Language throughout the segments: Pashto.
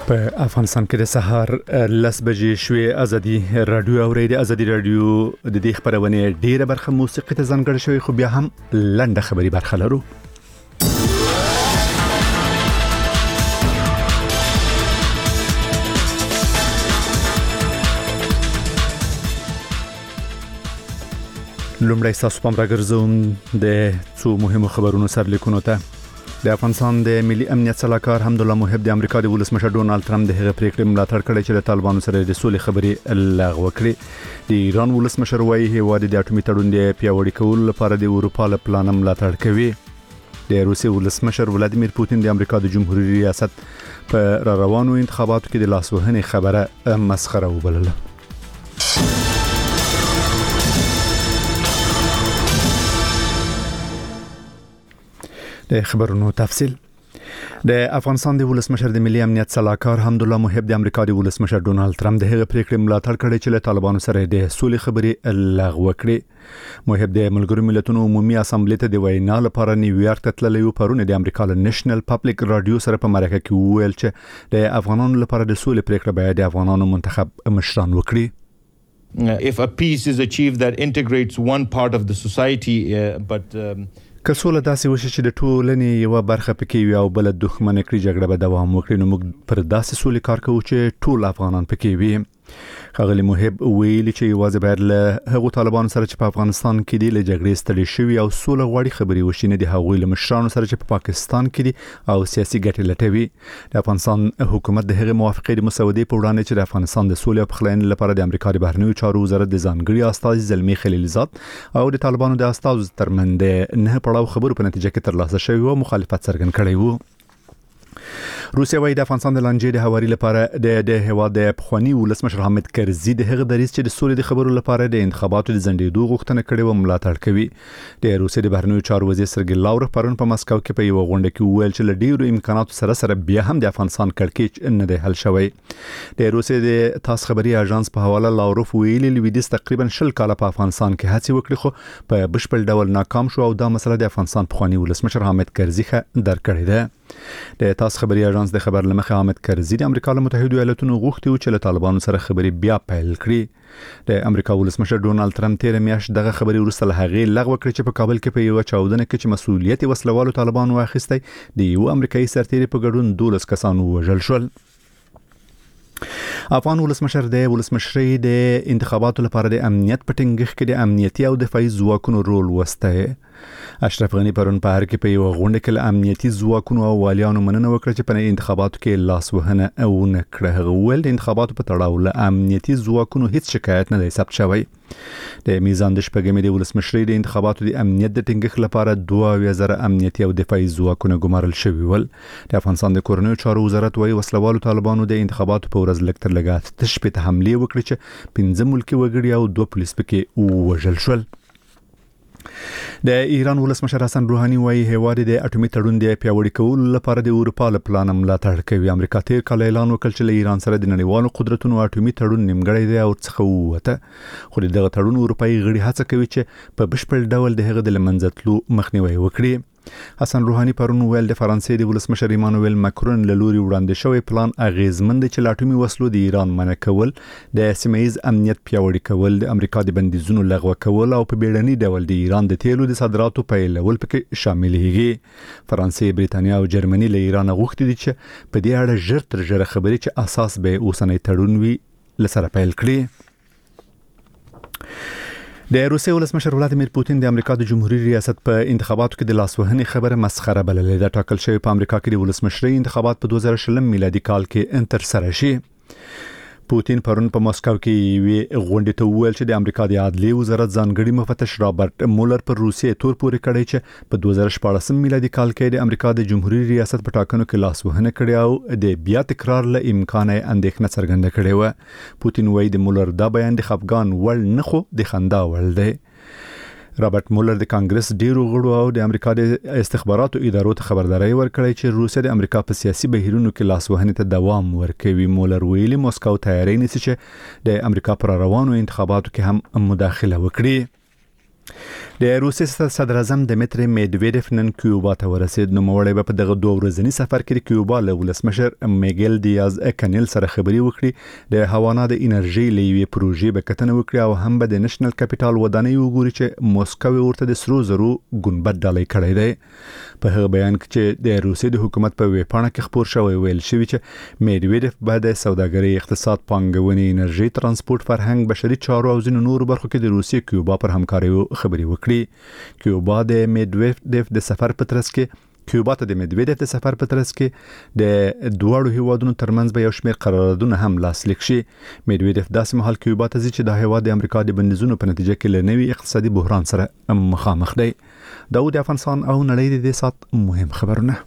په افغانستان کې د سهار 10 بجې شوې ازادي رادیو اوریدي. ازادي رادیو د دې خبرونه ډیره برخه موسیقي ته ځانګړې شوی، خو بیا هم لنډه خبري برخه لرو. لومړی تاسو پام راګرځوم د څو مهمو خبرونو سرلیکونو ته. د افغانستان د ملي امنیت صلاحکار حمدالله محب د امریکا د ولسمشر ډونالد ترامپ د هغه پریکړې ملاتړ کړې چې د طالبانو سره د سولې خبرې لغوه کړې. د ایران ولسمشر وايي هیواد د اټومي تړون د پیاوړي کولو لپاره د اروپا له پلان ملاتړ کوي. د روسیې ولسمشر ولادیمیر پوتین د امریکا د جمهوریت ریاست په روانو انتخاباتو کې د لاسوهنې خبره مسخره وبلله. د خبرونو تفصیل. د افغانستان د ولسمشر د ملي امنیت صلاحکار حمدالله محب د امریکا د ولسمشر ډونالد ترامپ د هغه پریکړې ملاتړ کړې چې له طالبانو سره د سولې خبرې لغوه کړې. محب د ملګرو ملتونو عمومي اسامبلې ته د وینا لپاره نیویارک ته تللی و. پرون د امریکا له نېشنل پبلک رادیو سره په مرکه کې وویل چې د افغانانو لپاره د سولې پریکړه باید د افغانانو منتخب مشران وکړي. If a peace is achieved that integrates one part of the society, but که سوله داسې وشي چې د ټولنې یو برخه پکې وي او بل دښمن کړي جګړه به دوام وکړي، نو موږ پر داسې سولې کار کوو چې ټول افغانان پکې وي. خغلی محب ویلي چې یوازې باید له هغو طالبانو سره چې په افغانستان کې دي له جګړې ستړي شوي او سوله غواړي خبرې وشي، نه د هغوی له مشرانو سره چې په پاکستان کې دي او سیاسي ګټې لټوي. د افغانستان حکومت د هغې موافقې د مسودې په وړاندې چې د افغانستان د سولې او پخلاینې لپاره د امریکا د بهرنیو چارو وزارت د ځانګړي استازي زلمي خلیلزاد او د طالبانو د استازو ترمنځ د نه پړاو خبرو په نتیجه کې ترلاسه شوی او مخالفت څرګند کړی وو. روسیا وايي د افغانستان د لانجې د هواري لپاره د هیواد د پخوانی ولسمشر حامد کرزي د هغه دریځ چې د سولې د خبرو لپاره د انتخاباتو د ځنډېدو غوښتنه کړې و ملاتړ کوي. د روسیې د بهرنیو چارو وزیر سرګي لاورف پرون په مسکو کې په یو غونډه کې وویل چې له ډیرو امکاناتو سره بیا هم د افغانستان کړکېچ نه دی حل شوی. د روسیې د تاس خبري اژانس په حواله لاورف ویلي لویدیس تقریبا 10 کاله په افغانستان کې هڅه وکړي خو په بشپړ ډول ناکام شو او دا مسله د افغانستان پخوانی ولسمشر حامد کرزي در کړې ده. د تاس خبري اژانس د خبر لمخه حامد کرزي د امریکا له متحده ایالاتونو غوښتي چې له طالبانو سره خبرې بیا پیل کړي. د امریکا ولسمشر ډونالد ترامپ تیر میاشت دغه خبري وروسته له هغې لغوه کړې چې په کابل کې په یو چاودنه کې چې مسؤلیت وسلوالو طالبانو واخیستی د یو امریکایي سرتیري په ګډون 12 کسان وژل شول. افغان ولسمشر د ولسمشرۍ د انتخاباتو لپاره د امنیت په ټینګښت کې د امنیتي او دفاعي ځواکونو رول وسته. اشرف غنی پرون په هر کې په یو غونډه کې له امنیتي ځواکونو او والیانو مننه وکړه چې په انتخاباتو کې لاسوهنه او نه کړه. هغه ویل د انتخاباتو په تړاو له امنیتي ځواکونو هیڅ شکایت نه دی ثبت شوی. د میزان د شپږمې د ولسمشرۍ د انتخاباتو د امنیت د ټینګښت لپاره 2000 امنیتي او دفاعي ځواکونه ګمارل شوي ول. د افغانستان د کورنیو چارو وزارت وايي وسلوالو طالبانو د انتخاباتو په ورځ لږ تر لږه 8 حملې وکړې چې 15 ملکي وګړي او 2 پولیس پکې وژل شول. د ایران ولسمشر حسن روحاني وايي هیواد د اټومي تړون د پیاوړي کولو لپاره د اروپا له پلان ملاتړ کوي. امریکا تیر کال اعلان وکړ چې له ایران سره د نړیوالو قدرتونو اټومي تړون نیمګړی دی او څخه ووته، خو دغه تړون اروپایي غړي هڅه کوي چې په بشپړ ډول د هغه د لمنځه تلو مخنیوي وکړي. حسن روحاني پرون ویل د فرانسې د ولسمشر ایمانوئل ماکرون له لوري وړاندې شوی پلان اغیزمن دی چې له اټومي وسلو د ایران منع کول، د سیمه‌ییز امنیت پیاوړي کول، د امریکا د بندیزونو لغوه کول او په بیړني ډول د ایران د تیلو د صادراتو پیلول پکې شاملېږي. فرانسې، بریتانیا او جرمني له ایران غوښتي دي چې په دې اړه ژر تر ژره خبرې چې اساس به اوسنۍ تړون وي لسره پیل کړي. د روسیې ولسمشر ولادیمیر پوتین د امریکا د جمهوریت ریاست په انتخاباتو کې د لاسوهنې خبره مسخره بللې ده. ټاکل شوی په امریکا کې د ولسمشرۍ انتخابات په 2020 میلادي کال کې ترسره شي. پوتین پرون په مسکو کې وی غونډه ته ویل چې د امریکا د عدلیې وزارت ځانګړي مفتش رابرټ مولر پر روسیې تور پورې کړی چې په 2014 میلادي کال کې د امریکا د جمهوریت ریاست په ټاکنو کې لاسوهنه کړې او د بیا تکرار له امکان اندېښنه څرګنده کړې و. پوتین وايي د مولر دا بیان د خفګان وړ نه خو د خندا وړ دی. رابرټ مولر د کانګرس ډیرو غړو او د امریکا د استخباراتو ادارو ته خبرداري ورکړی چې روسیا د امریکا په سیاسي بهیرونو کې لاسوهنې ته دوام ورکوي. مولر ویلي مسکو تیاری نیسي چې د امریکا پر روانو انتخاباتو کې هم مداخله وکړي. د روسیې صدر اعظم دمیتری میدویدف نن کیوبا ته ورسید. نو مړی په دغه 2 ورځنی سفر کې کیوبا له ولسمشر میګل دیاز کانیل سره خبري وکړي. د هاوانا د انرژي لوي پروژې به کتنه وکړي او هم به د نېشنل کیپټال ودانۍ وګوري چې موسکو ورته د سرو زرو ګنبد ډالۍ کړی دی. په هغه بیان کې چې د روسیې د حکومت په ویبپاڼه کې خبر شوی ویل شوی چې میدویدف به د سوداګرۍ، اقتصاد، پانګونې، انرژي، ترانسپورت، فرهنګ، بشري چارو او ځینو نورو برخو کې د روسیې کیوبا پر همکاري خبري وکړي. کیوبا د میدویدف د سفر په ترڅ کې د دوړو هیوادونو ترمنځ به یو شمېر قراردادونه هم لاسلیک شي. میدویدف داسې مهال کیوبا ته ځي چې د هیواد د امریکا د بندیزونو په نتیجه کې له نوي اقتصادي بحران سره مخامخ دی. داود افغانستان او نړۍ د دې سات مهم خبرونه.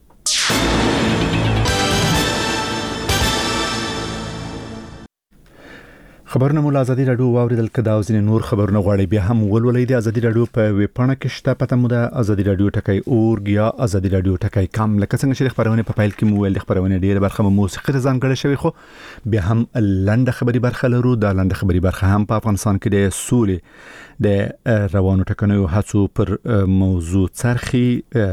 خبرونه مول ازادي رادیو واوریدل کدا او ځینې نور خبرونه غواړي بیا هم ولولئ د ازادي رادیو په ویبپاڼه کې شته. پته مو د ازادي رادیو ټکای اورګ یا ازادي رادیو ټکای کام. لکه څنګه چې خبرونه په فایل کې مو ویل خبرونه ډیره برخه موسیقي ځانګړې شوی، خو بیا هم لنډه خبري برخه لرو. دا لنډه خبري برخه هم په افغانستان کې د سولې د روانو ټکنیو هڅو پر موضوع څرخي.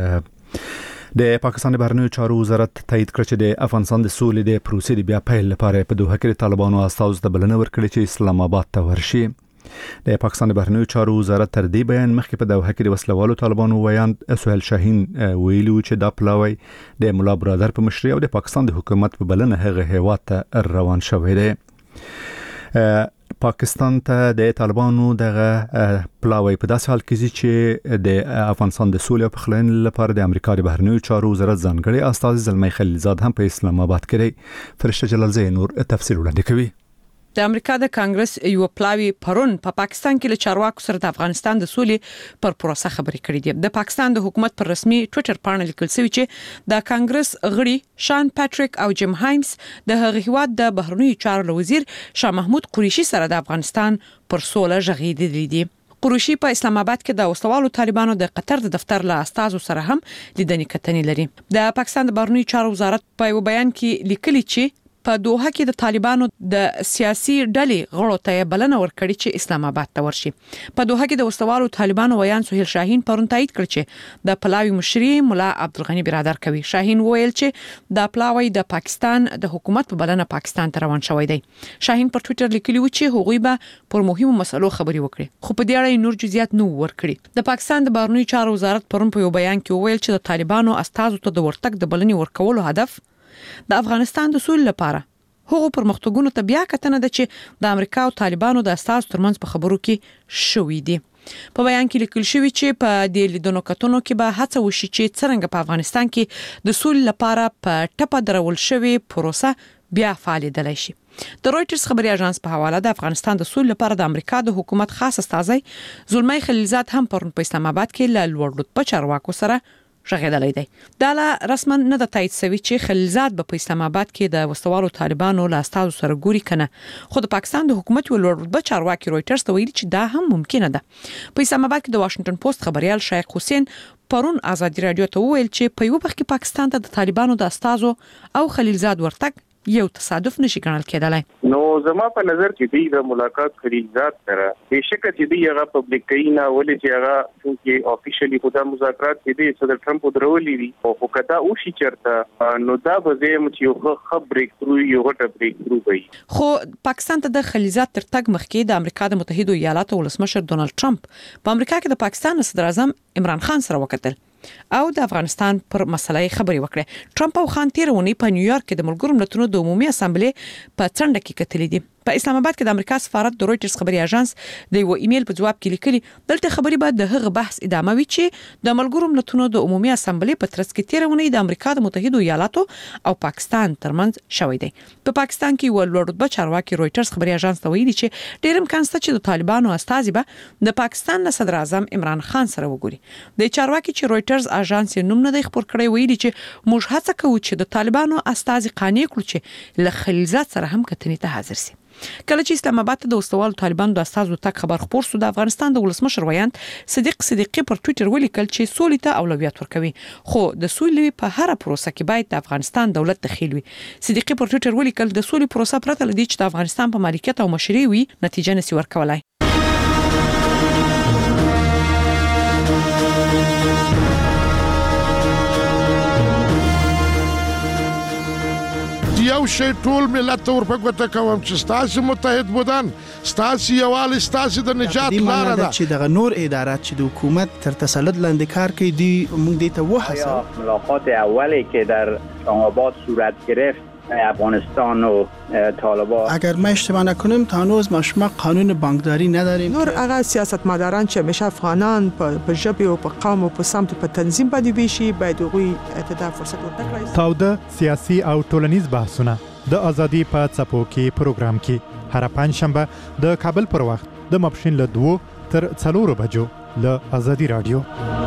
د پاکستان د بهرنیو چارو وزارت تایید کړ چې د افغانستان د سولې د پروسې د بیا پیل لپاره په دوحه کې طالبانو استازو ته بلنه ورکړې چې اسلام آباد ته ورشي. د پاکستان د بهرنیو چارو وزارت تر دې بیان مخکې په دوحه کې د وسلوالو طالبانو ویاند سهیل شاهین ویلي چې دا پلاوی د مولا برادر په مشرۍ او د پاکستان د حکومت په بلنه هغه هیواد ته روان شوی دی. پاکستان ته د طالبانو دغه پلاوی په داسې حال کې چې د افغانستان د سولې په خلین لپاره د امریکا د بهرنیو چارو وزارت ځانګړي استاذ زلمی خلیلزاد هم په اسلام آباد کې دی. فرشته جلال زی نور تفصیل وړاندې کوي. د امریکا د کانګرس یو پلاوی پرون په پاکستان کې له چارواکو سره د افغانستان د سولې پر پروسه خبرې کړې دي. د پاکستان د حکومت پر رسمي ټوئیټر باندې لیکل شوی چې د کانګرس غړي شان پاتریک او جیم هایمز د هغه هیواد د بهرنیو چارو وزیر شاه محمود قریشي سره د افغانستان پر سوله غږیدلي دي. قریشي په اسلام آباد کې د وسلوالو طالبانو د قطر د دفتر له استازو سره هم لیدنې کتنې لري. د پاکستان د بهرنیو چارو وزارت په یو بیان کې لیکلي چې په دوحه کې د طالبانو د سیاسي ډلې غړو ته بلنه ورکړي چې اسلام آباد ته ورشي. په دوحه کې د وسلوالو طالبانو ویان سهیل شاهین پرون تایید کړ چې د پلاوی مشري مولا عبدالغنی برادر کوي. شاهین ویل چې د پلاوی د پاکستان د حکومت په بلنه پاکستان ته روان شوی دی. شاهین پر ټوئیټر لیکلی و چې هغوی به پر مهمو مسلو خبري وکړي، خو په دې اړه نور جزئیات نه ورکړي. د پاکستان د بهرنیو چارو وزارت پرون په یو بیان کې ویل چې د طالبانو استازو ته د ورتګ د بلنې ورکولو هدف د افغانستان د سولې لپاره هغه پرمختګونو ته بیا کتنه ده چې د امریکا او طالبانو د اساس ترمنځ په خبرو کې شوې دي. په بیان کې لیکل شوی چې په دې لیدونو کتنو کې به هڅه وشي چې څنګه په افغانستان کې د سولې لپاره په ټپه درول شوی پروسه بیا فعالیدلی شي. د رويټرز خبري اژانس په حواله د افغانستان د سولې لپاره د امریکا د حکومت خاص استازی زلمی خلیلزاد هم پرون په اسلام آباد کې له لوړ رتبه چارواکو سره شغیدلې دی. دا لا رسما نه د تایید شوی چې خلیلزاد په اسلام آباد کې د وسوالو طالبانو له استازو سره ګوري کنه، خو د پاکستان د حکومت ولور رتبه چارواکي رويټرز ته ویلي چې دا هم ممکنه ده. په اسلام آباد کې د واشنگټن پوسټ خبريال شیخ حسین پرون ازادي رادیو ته ویل چې په یو وخت کې پاکستان ته د طالبانو د استازو او خلیلزاد ورتګ یو تصادف نشي ګڼل کېدلای. نو زما په نظر کې د ملاقات خلیلزاد سره بهشکه چې دی هغه پبليکینا ولې چې هغه چې افیشلی خدا مذاکرات کې د صدر ټرمپ درولې وي او کدا او شي چرته نو دا به زم چې یو خبرې ترو یو غټه بریک ترو وي. خو پاکستان ته د خلیلزاد تر تګ مخکې د امریکا د متحده ایالاتو ولسمشر ډونالد ټرمپ په امریکا کې د پاکستان صدر اعظم عمران خان سره وکتل او د افغانستان پر مسلې خبري وکړه. ټرمپ او خان تیرونی په نیویارک کې د ملګرو ملتونو د عمومي اسامبلې په څنډه کې کتلې دي. په اسلام آباد کې د امریکا سفارت د رويټرز خبري اژانس د یو ایمیل په جواب کې لیکلي دلته خبري بعد د هغه بحث ادامه وی چې د ملګرو ملتونو د عمومي اسامبلې په ترڅ کې تیرونی د امریکا د متحده ایالاتو او پاکستان ترمنځ شوې دي. په پاکستان کې ولور رتبه چارواکي رويټرز خبري اژانس ته ویلي چې ډیر امکان شته چې د طالبانو استازي به د پاکستان صدر اعظم عمران خان سره وګوري. د چارواکي چې رويټرز اژانس نوم نه دی خبر کړی ویلي چې موږ هڅه کوو چې د طالبانو استازي قانع کړو چې له خلیلزاد سره هم کتنې ته حاضر شي. کله چې اسلام آباد ته د وسوالو طالبانو د استازو تک خبر خبر شو د افغانستان د ولسمشر ویاند صدیق صدیقی پر ټوئیټر ولیکل چې سولې ته اولویت ورکوي، خو د سولې په هر پروسه کې باید د افغانستان دولت دخیل وي. صدیقی پر ټوئیټر ولیکل د سولې پروسه پرته لدی چې د افغانستان په مالکیت او مشرۍ وي نتیجه نسی ورکولای. یو شی ټول ملت ته ورپګوته کوم چې ستاسو متحد بودن ستاسو یووالي ستاسو د نجات لاره ده چې دغه نور ادارات چې د حکومت تر تسلط لاندې کار کوي دی موږ دې ته وحسه ملاقات اولی که در اسلام‌آباد صورت گرفت افغانستان و طالبان اگر ما اشتباه نکنیم تا هنوز ما قانون بانکداری نداریم نور هغه سیاستمداران چې همیشه افغانان په ژبه او په قوم او په سمت په تنظیم باندې ویشي باید غوي اعتدال فرصت ورکړي. تاوده سیاسي او ټولنیز بحثونه د ازادي په څپو کې پروګرام کې هر پنځشنبه د کابل پر وخت د ماپښین له 2 تر 4 بجو له ازادي رادیو.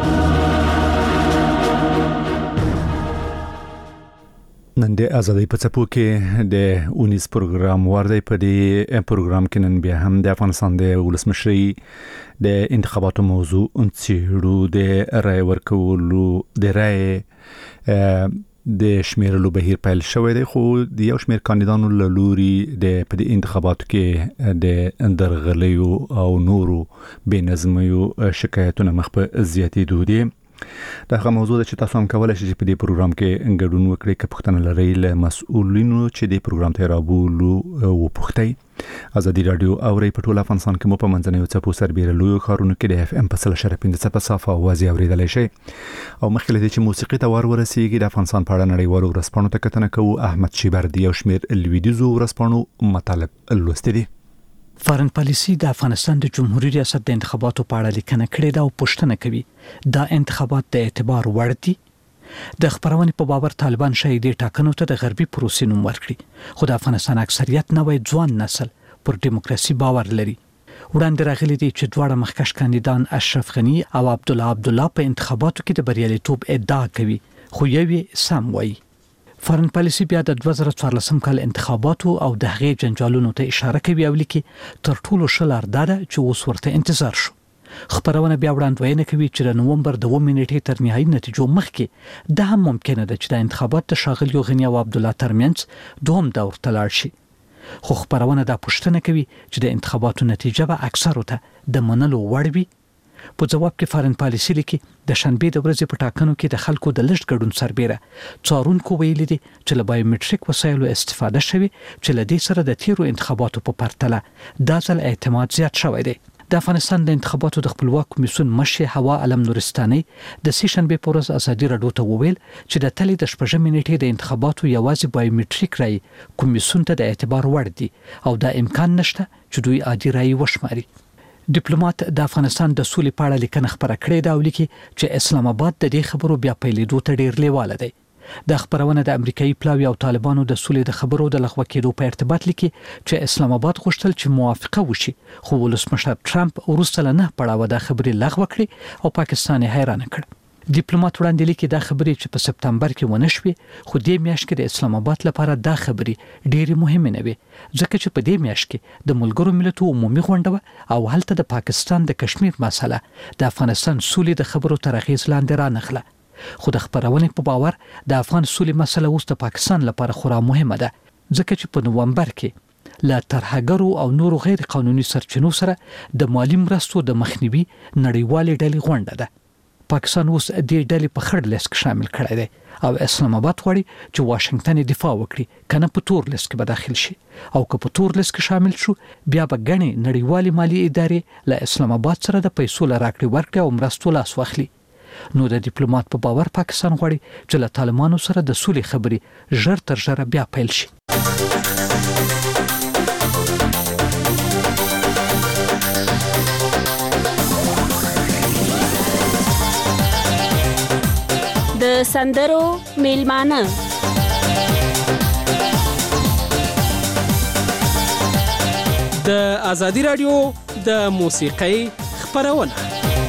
نن د ازادي په څپو کې د 19 پروګرام وردی په دې پروګرام کې نن بیا هم د افغانستان د ولسمشري د انتخاباتو موضوع انڅېړو د رای ورکولو د رای د شمیرلو بهیر پیل شوی دی خو د یو شمیر کاندیدانو له لوري د په دې انتخاباتو کې د درغلیو او نورو بې نظمیو شکایتونه مخ په زیاتېدو دي. دا هغه موضوع ده چې تاسو هم کولای شئ په دې پروګرام کې ګډون وکړئ که پوښتنه لرئ له مسؤلینو چې د پروګرام ته رابولو وپوښتئ. ازادي رادیو اوري په ټول افغانستان کې مو په منځنیو څپو سربېره لوی خارونو کې د اف ام په 105 په صفه اوازې اوریدلای شئ. او مخکې له دې چې موسیقي ته ورسیږي د افغانستان په اړه نړیوالو ورځپاڼو ته کتنه کوو. احمد شیبردي او شمیر لویدیزو ورځپاڼو مطالب لوستي دي. فارن پالیسی د افغانستان د جمهوریت ریاست د انتخاباتو په اړه لیکنه کړې ده او پوښتنه کوي دا انتخابات د اعتبار وړ دي. د خبرونې په باور طالبان شاید ټاکنو ته د غربي پروسې نوم ورکړي خو د افغانستان اکثریت نوې ځوان نسل پر دیموکراسي باور لري. وړاندې راغلي دي چې دواړه مخکښ کاندیدان اشرف غنی او عبدالله په انتخاباتو کې د بریالیتوب ادعا کوي خو یوې سم وایي. فارن پالیسی بیا د 2014 کال انتخاباتو او د هغې جنجالونو ته اشاره کوي او لیکي تر ټولو ښه لار دا ده چې اوس ورته انتظار شو. خبرونه بیا وړاندوینه کوي چې د نومبر 2 نیټې تر نهایي نتیجو مخکې دا هم ممکنه ده چې د انتخابات د ښاغلي غنی او عبدالله ترمنځ دوهم دور ته لاړ شي. خو خبرونه دا پوښتنه کوي چې د انتخاباتو نتیجه به اکثرو ته د منلو وړ وي. په جواب کې فارن پالیسی لیکي د شنبې د ورځې په ټاکنو کې د خلکو د لږ ګډون سربېره څارونکو ویلي دي چې له بایومټریک وسایلو استفاده شوي چې له دې سره د تیرو انتخاباتو په پرتله دا ځل اعتماد زیات شوی دی. د افغانستان د انتخاباتو د خپلواک کمیسیون مشر هوا علم نورستاني د سې شنبې په ورځ ازادي رادیو ته وویل چې د تلې د شپږمې نیټې د انتخاباتو یوازې بایومټریک رای کمیسیون ته د اعتبار وړ دي او دا امکان نشته چې دوی عادي رای وشماري. ډیپلوماټ د افغانستان د سولې په اړه لیکنه خبره کړې ده او لیکي چې اسلام آباد د دې خبرو بیا پیلېدو ته ډیر لیواله دی. د خبرونه د امریکایي پلاوی او طالبانو د سولې د خبرو د لغوه کېدو په ارتباط لیکي چې اسلام آباد غوښتل چې موافقه وشي خو ولسمشر ټرمپ وروسته له 9 پړاوه د خبرې لغوه کړې او پاکستان یې حیران کړ. ډیپلوماټ وړاندې لیکي دا خبرې چې په سپتمبر کې ونه شوې خو دې میاشت کې د اسلام آباد لپاره دا خبرې ډېرې مهمه نه وي ځکه چې په دې میاشت کې د ملګرو ملتونو عمومي غونډه او هلته د پاکستان د کشمیر مسله د افغانستان سولې د خبرو تر اغېز لاندې رانغله. خو د خبرونې په باور د افغان سولې مسله اوس د پاکستان لپاره خورا مهمه ده ځکه چې په نومبر کې له ترهګرو او نورو غیر قانوني سرچینو سره د مالی مرستو د مخنیوي نړیوالې ډلې غونډه ده. پاکستان اوس دې ډلې په خړ لیست کې شامل کړی دی او اسلام آباد غواړي چې واشنگټن دفاع وکړي کنه په تور لیست کې به داخل شي او که په تور لیست کې شامل شو بیا به غني نړیوالې مالی ادارې له اسلام آباد سره د پیسو لراکړې ورکړې او مرستو لاس واخلي. نو د ډیپلوماټ په باور پاکستان غواړي چې له طالبانو سره د سولې خبرې ژر تر ژره بیا پیل شي. د سندرو میلمانه د ازادي رادیو د موسیقۍ خبرونه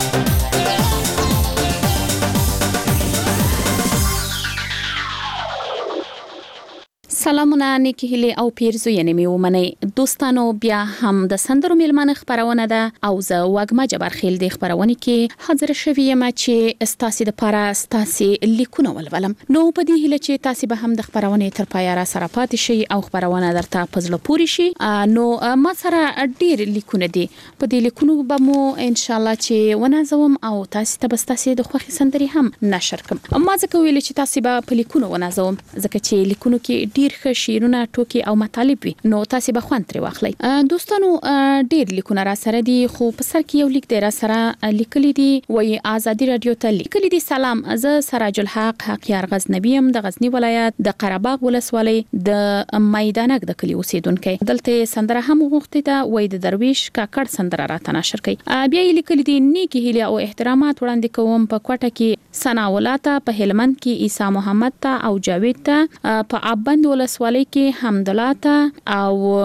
سلامونه نیکی هلی او پیرزوینې می ومنئ دوستانو بیا هم د سندرو میلمانه خبرونه ده او زه وګما جبرخیل د خبرونه کې حاضر شوم چې استاسي د پاره استاسي لیکونه ولولم نو په دې هله چې تاسو به هم د خبرونه تر پای را سره پاتې شي او خبرونه درته پزله پوری شي نو ما سره ډیر لیکونه دي په دې لیکونو به مو ان شاء الله چې ونازوم او تاسو ته بستاسي د خوخي سندري هم نشر کوم ما ځکه ویل چې تاسو به په لیکونو ونازوم ځکه چې لیکونو کې ډیر ډیر ښه شعرونه ټوکي او مطالب وي نو تاسو به خوند ترې واخلئ دوستانو ډیر لیکونه را سره دي خو په سر کې یو لیک دی را سره لیکلي دي وایي آزادي رادیو ته لیکلي دي سلام زه سراج الحق حقیار غزنوی يم د غزنی ولایت د قرهباغ ولسوالۍ د میدانک د کلی اوسیدونکو دلته سندره هم غوښتي دا وایي د درویش کاکړ سندره راته نشر کړي بیا یې لیکلي دي نیکی هیله او احترامات وړاندې کوم په کوټه کې ثنا ولاته په هلمند کې عیسی محمد ته او جاوید ته په ابند ولسوالۍ کې حمدلاته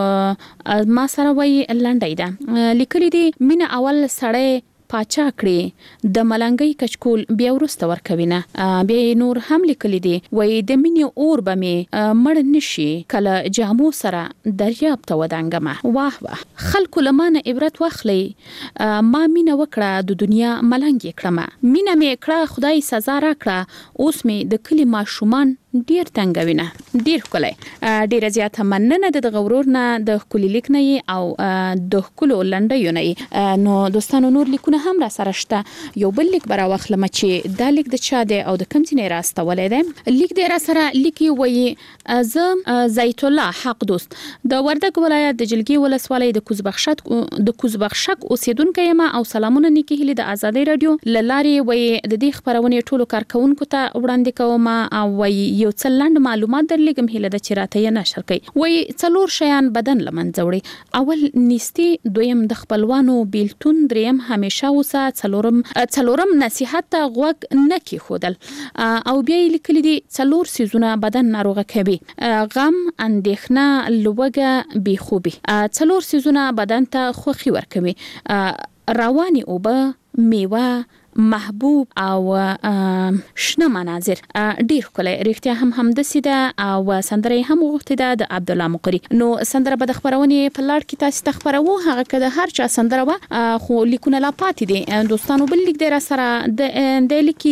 او ما سره وایي لنډی ده لیکلي دي مینه اول سړی پاچا کړي د ملنګي کچکول بیا ورسته ورکوینه بیا نور هم لیکلي دي وای د مینې اور به می مړ نشي کله جامو سره دریاب ته ودانګمه واه واه خلکو لمانه عبرت واخلي ما مینه وکړه د دنیا ملنګي کړم مینه می کړه خدای سزا را کړه اوس می د کلی ماشومان ډیر تنګوینه ډیر کولای ډیر زیات مننه د غورور نه د کلی لیکنې او د کلو لنډیونه نو دوستانو نور لیکونه هم را سره شته یو بل لیک برا واخلم چې دا لیک د چا دی او د کوم ځای راستولې ده لیک دی را سره لیکي وایي ز زیت الله حق دوست د وردګ ولایت د جلګي ولسوالۍ د کوزبخشک اوسیدونکو یم او سلامونه نیکی هلي د آزادۍ رادیو للارې وایي د دې خبرونه ټولو کارکونکو ته وړاندې کوم او وایي یو څلند معلومات درلګم هله د چیرته یې نشر کوي وایي څلور شیان بدن لمنځه وړي اول نیستی دویم د خپلوانو بیلتون دریم همیشه اوسه څلورم نصيحت ته غوږ نه کی خودل او بیا لیکلي دي څلور سيزونه بدن ناروغه کوي غم اندېښنه لوګه بي خوبي څلور سيزونه بدن ته خوخي ورکوي رواني اوبه میوه محبوب او شنه مناظر ډیر کله ریښتیا هم د سیده او سندره هم غوښتي ده د عبد الله مقری نو سندره به د خبرونه په لړ کې تاسو تخبرو هغه کده هر چا سندره وا خو لیکونه لا پاتې دي دوستانو بل لیک در سره د لیکي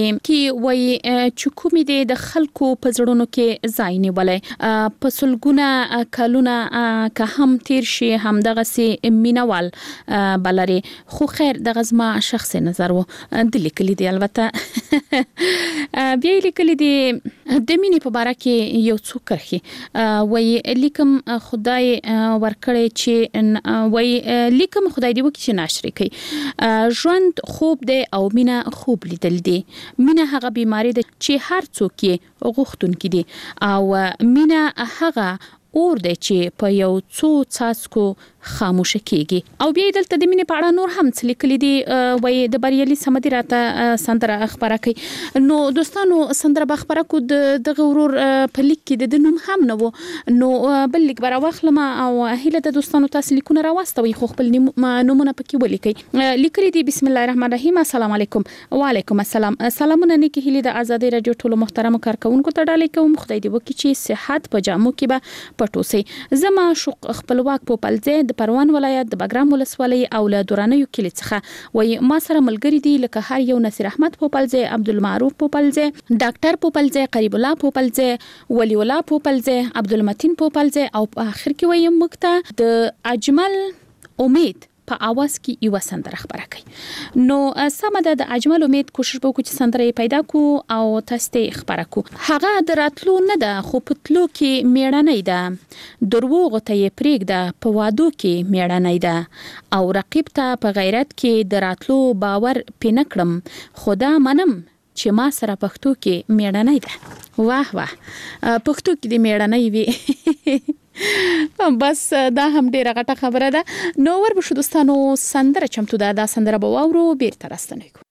وای چکومې دي د خلکو په زړونو کې ځای نیولای په سلګونه کلونه که هم تیر شي هم دغه سي مینوال بلري خو خیر د غزما شخصي نظر و د لیکلي دی البته بیا لیکلي دی د مینې په باره کې یو څو کرخي وای لیکم خدای ورکړي چې وای لیکم خدای دی وکړي چې ناشري کوي ژوند خوب دی او مینه خوب لیدل دی مینه هغه بیماری ده چې هر څوک یې غوښتونکي دي او مینه هغه اور دی چې په یو څو څاڅکو خاموش کیږي او بیا دلته د مینې په اړه نور هم څه لیکلي دي وای د بریالي سمدي راته سندره خبره کوي نو دوستانو سندره خبره کو د غورور په لیک کې د نوم هم نه نو بل لیک برا واخلم او هله د دوستانو تاسو لیکونه راوستوي خو خپل نومونه پکې ولیکي لیکلي دي بسم الله الرحمن الرحیم السلام علیکم وعلیکم السلام سلامونه نیکی هله د آزادۍ رادیو ټولو محترم کارکونکو ته ډالۍ کوم خدای دې وکړي چې صحت په جامو کې به پټوسي زما شوق خپلواک په پلځه د پروان ولایت د بګرام ولسوالۍ او له دورانیو کلی څخه وای ما سره ملګری دي لکه هر یو نصیر احمد پوپلځه عبدالمعروف پوپلځه ډاکټر پوپلځه قریب الله پوپلځه ولی الله پوپلځه عبدالمتین پوپلځه او په اخر کې وای مکته د اجمل امید په आवाज کې یو سندره خبره کوي نو سمه د اجمل امید کوشش وکړو چې سندره پیدا کو او تاسو ته خبره کو هغه دراتلو نه ده خو پتلو کې میړنۍ ده دروغ ته یې پریګ ده په وادو کې میړنۍ ده او رقیب ته په غیرت کې دراتلو باور پینکړم خدا منم چې ما سره پښتو کې میړنۍ ده واه واه پښتو کې د میړنۍ وی بس دا هم ډیره غټه خبره ده نو ور بشو دوستانو سندره چمتو ده دا سندره به واورو بیرته راستنه کو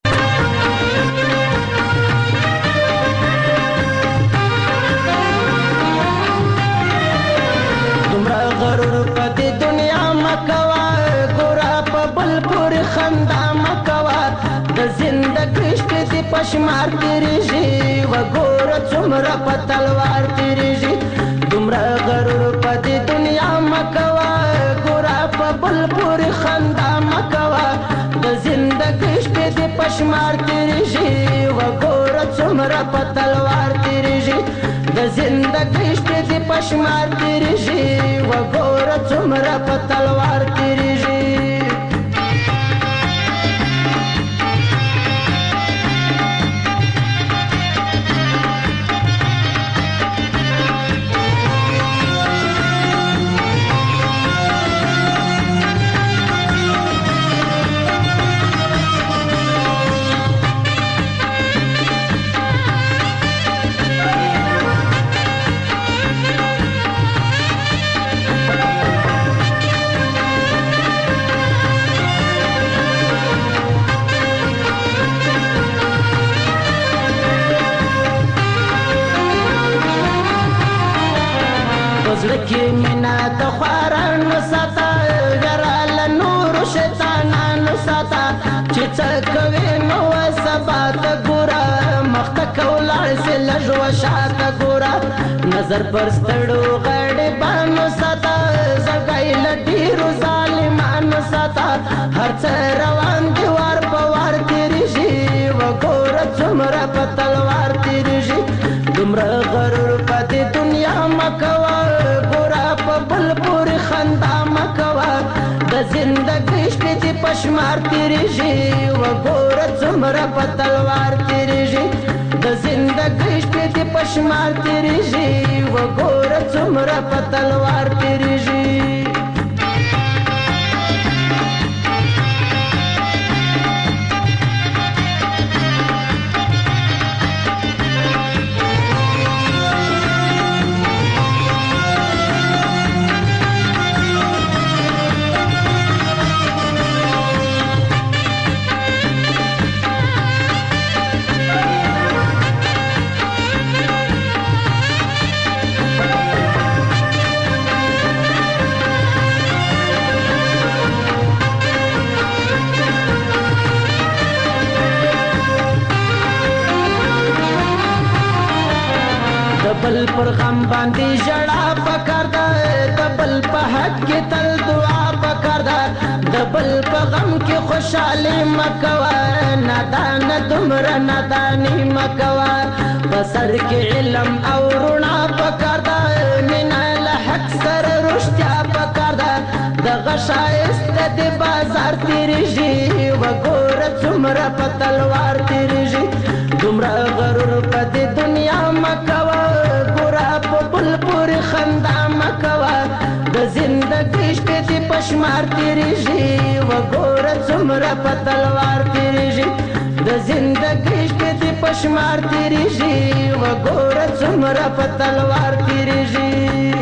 تمرا غرور په دنیا مکوا ګورا په بل پور خندا مکوا د زندګی شپې پشمار تیریږي و ګور څومره په تلوار تیریږي تمرا غرور په دنیا مکوا ګورا په بل پور خندا مکوا د زندګی شپې پشمار تیریږي و ګور څومره په تلوار تیریږي د زندګی شپې پشمار تیریږي و ګور څومره په تلوار تیریږي پزړه کې مینا د خوارانو ساته غرال نور شیطانانو ساته چې څه کوي نو سبا ته ګوره مخته کولاړ سي لږ وشاته ګوره نظر پر ستړو غړې بانو ساته زګای لډیرو ظالمانو ساته هر څه روان دی وار په وار تیریږي وګوره څومره په تلوار تیریږي دومره غرور په دې دنیا مه کوه ګوره په بل پورې خندا مه کوه د زندګۍ شپې دې په شمار تیریږي وګوره څومره په تلوار تیریږي د زندګۍ شپې دې په شمار تیریږي وګوره څومره په تلوار تیریږي بل پر غم باندې ژړا پکار ده د بل په حق کې تل دعا پکار ده د بل په غم کې خوشحالي مکوه نادان دومره ناداني مکوه په سر کې علم او رڼا پکار ده مینا له حق سره رښتیا پکار ده دغه ښایست د بازار تیریږي وګوره څومره په تلوار تیریږي دومره غرور په دې دنیا مکوه په بل پورې خندا مه کوه د زندګۍ شپې دې په شمار تیریږي وګوره څومره په تلوار تیریږي د زندګۍ شپې دې په شمار تیریږي وګوره څومره په تلوار تیریږي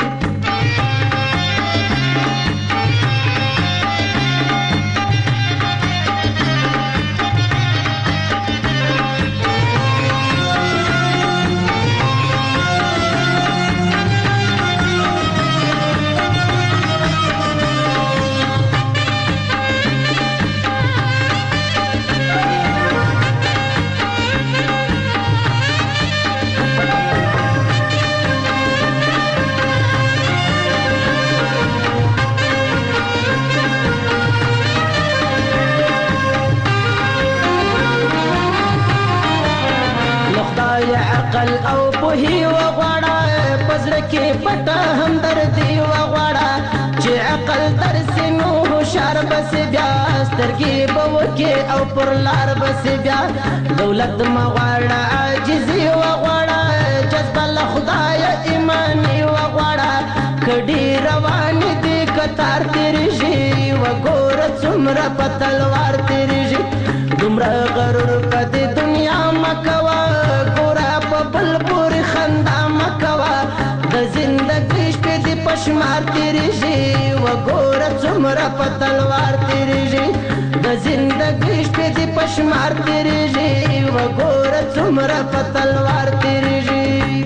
عقل او پوهی وغواړه پزړه کې پټه همدردي وغواړه چې عقل درسي نو هوښیار بسې بیا سترګې به وکې او پر لار بسې بیا دولت مه غواړه عاجزي وغواړه جذبه له خدایه ایماني وغواړه کډې روانې دي کتار تیریږي وګوره څومره په تلوار تیریږي دومره غرور په دې دنیا مه کوه بل پورې خندا مه کوه د زندګۍ شپې دې په شمار تیریږي وګوره څومره په تلوار تیریږي د زندګۍ شپې دې په شمار تیریږي وګوره څومره په تلوار تیریږي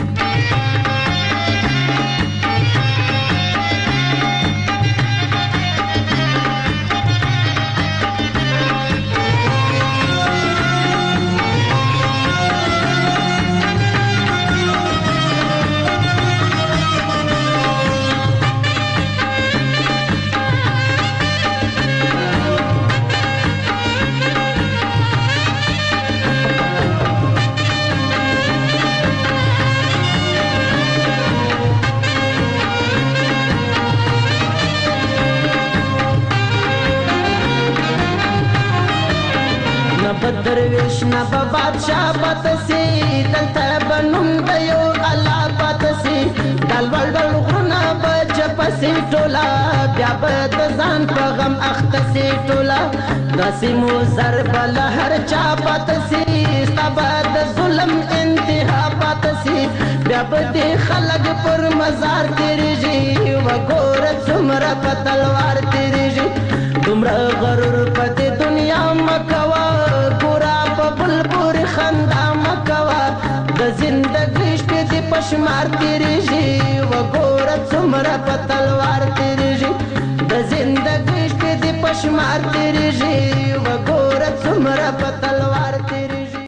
درویش نه به بادشاه پاته سي دلته به نوم د یو الله پاته سي دا لوړ لوړ غرونه به چپه سي ټوله بیا به د ځان په غم اخته سي ټوله داسې مو زر به له هر چا پاته سي ستا به د ظلم انتها پاته سي بیا به دې خلک پر مزار تیریږي وګوره څومره په تلوار تیریږي دومره غرور په دې دنیا مه کوه ګوره په بل پورې خندا مه کوه د زندګۍ شپې دې پشمار تیریږي وګوره څومره په تلوار تیریږي د زندګۍ شپې دې پشمار تیریږي وګوره څومره په تلوار تیریږي.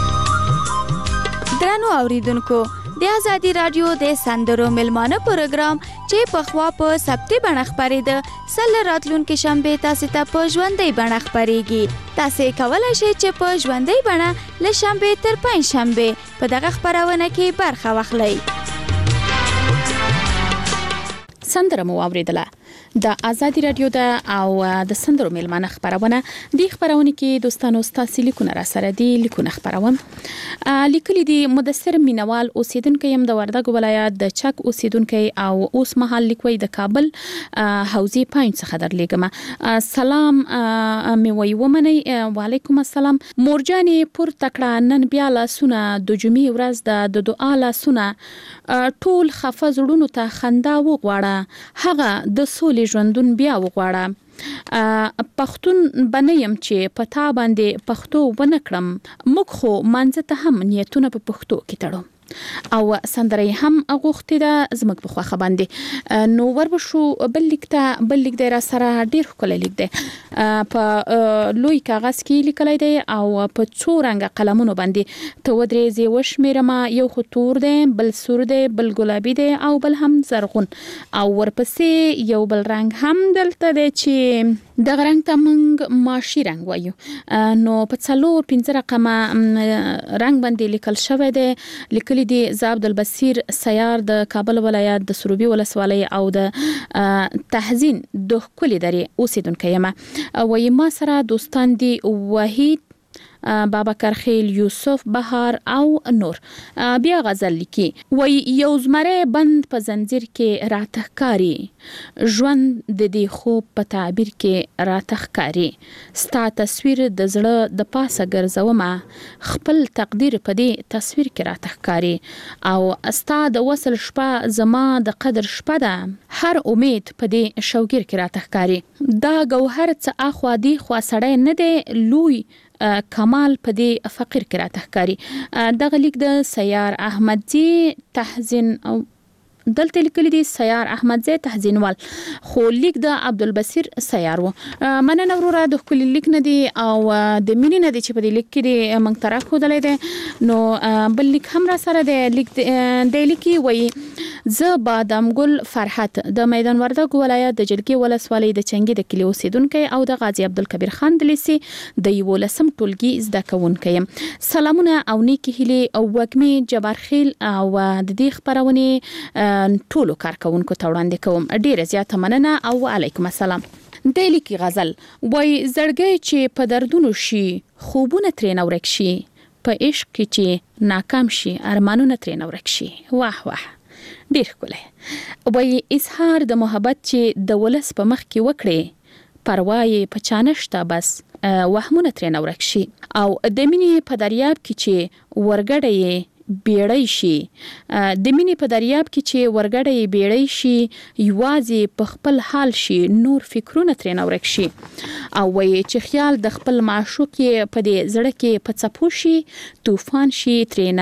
درنو اوریدونکو د آزادی رادیو د سندرو ملمانه پروګرام چې په خوا په سبتي بڼه خپرېده سل راتلونکي شنبه تاسو ته په ژوندۍ بڼه خپرېږي. تاسو کولای شئ چې په ژوندۍ بڼه له شنبه تر پنځ شنبه په دغه خپرونه کې برخه واخلئ. سندره مو اوریدله. د آزادی رادیو د او د سندرو ملمانه خبرونه د خبرونه کې دوستانو تاسو لیکونه را سره دي لیکونه خبروم. لیکلي دي مدثر مینوال اوسیدونکو يم د وردګ ولایت د چک اوسیدونکو او اوس مهال لیکوي د کابل حوزې پاین څخه درلېګم. سلام مې وی ومني. وعلیکم السلام. مورجانې پور تکړه نن بیا لاسونه د جمعې ورځ د دعا لاسونه ټول خفه زړونو ته خندا وغواړه هغه د سولې ژوندون بیا وغواړه پښتون بنیم چې پتا باندې پښتو ونکړم موږ خو مانځه ته هم نیتونه په پښتو کې تړو او سندري هم غوښتي ده زمک په خوخه باندې نو وربشو بل لیک د را سره ډیر خلک لیک ده په لوی کاغذ کې لیکلای دی او په څو رنګ قلمونو باندې ته ودرې زی وشمیرما یو خطور ده بل سور ده بل ګلابي ده او بل هم زرغون او ورپسې یو بل رنګ هم دلته ده چې د رنګ ته موږ ماشي رنګ وایو نو په څلور 15 رقمه رنګ باندې لیکل شوی دی لیکلي دي عبد البصیر سیار د کابل ولایت د سروبي ولسوالۍ او د تحزین د کلی درې اوسیدونکو یم وای ما سره دوستان دي وحید بابا کرخیل یوسف بهار او نور. بیا غزل لیکي وای یو زمره بند په زنجیر کې راتخکاری ژوند د دې خوب په تعبیر کې راتخکاری ستا تصویر د زړه د پاسه ګرځومه خپل تقدیر په دې تصویر کې راتخکاری او ستا د وصل شپه زما د قدر شپه ده هر امید په دې شوګیر کې راتخکاری دا ګوهر څه اخوا دی خوا سړی نه دی لوی کمال په دې فقیر کې راتخکاری دغه لیک د سیار احمدزی تحزین او دلته لیکلي دي سیار احمدزی تحزینوال خو لیک د عبدالبصیر سیار و مننه وروره د خپل لیک نه دی او د مینې نه دی چې په دې لیک کې دی موږ طرف خودلې دی نو بل لیک هم را سره دی لیک د لیکي وای ز بادام ګل فرحت د میدان وردګ ولایت د جلګي ولسوالۍ د چنګي د کلی اوسیدونکو او د غازی عبدالکبیر خان د لیسي د یو لسم ټولګي زده کوونکو سلامونه او نیکی هلي او وګمي جبارخیل او د دې خبرونه ټولو کارکونکو ته وړاندې کوم ډیره زیاته مننه او علیکم السلام. د لیکي غزل وای زړګي چې په دردونو شي خوبونه ترې نورک شي په عشق کې چې ناکام شي ارمانونه ترې نورک شي واه واه ډیر کوله وای اظهار د محبت چې د ولس په مخ کې وکړي پروايي په چانشته بس وهمونه ترې نورک شي او د مینې په دریاب کې چې ورګړې بیړۍ شي د مینې په دریاب کې چې ورګړې بیړۍ شي یوازې په خپل حال شي نور فکرونه ترې نورک شي او وای چې خیال د خپل معشوق په دې زړه کې په څپو شي طوفان شي